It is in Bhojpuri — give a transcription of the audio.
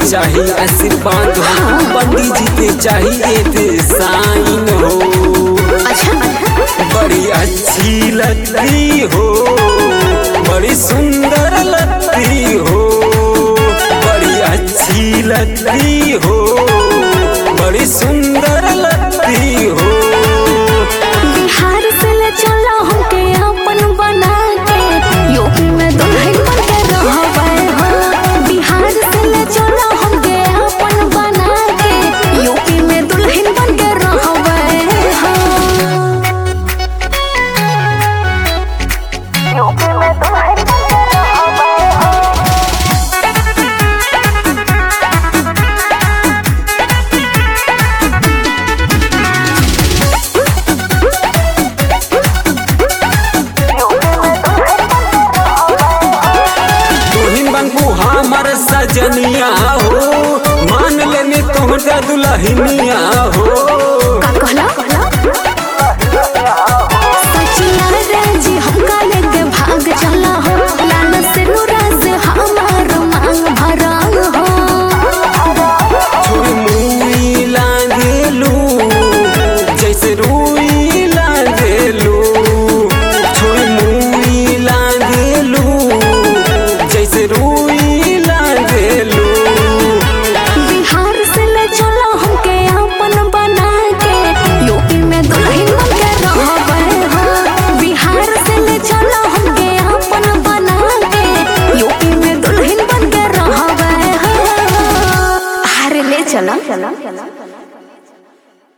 चाहिए आशीर्वाद हो, पंडित जी के चाहिए साइन हो। बड़ी अच्छी लगती हो, बड़ी सुंदर लगती हो, बड़ी अच्छी लगती हो, बड़ी सुंदर लगती हो। बिहार से ले चला हमके अपन बना के, यूपी में दुल्हन बन के रहबे हो। बिहार से ले चला हमके अपन बना के, यूपी में दुल्हन बन के रहबे हो। यूपी में दुल्हन बन के रहबे हो। हमर सजनिया हो, मान लेने तोहरा दुल्हनिया हो। का कहला? सचिया राजी हमका लेके भाग चला हो, लाल से नूरा से हमार मांग भरा हो। छोड़ मुई लागेलू जैसे रुई लागेलू, छोड़ मुई लागेलू जैसे रुई। बिहार से ले चला हमके अपन बना के, यूपी में दुल्हन बन के रहबे हो। बिहार से ले चला हमके अपन बना के, यूपी में दुल्हन बन के रहबे हो। अरे ले चला।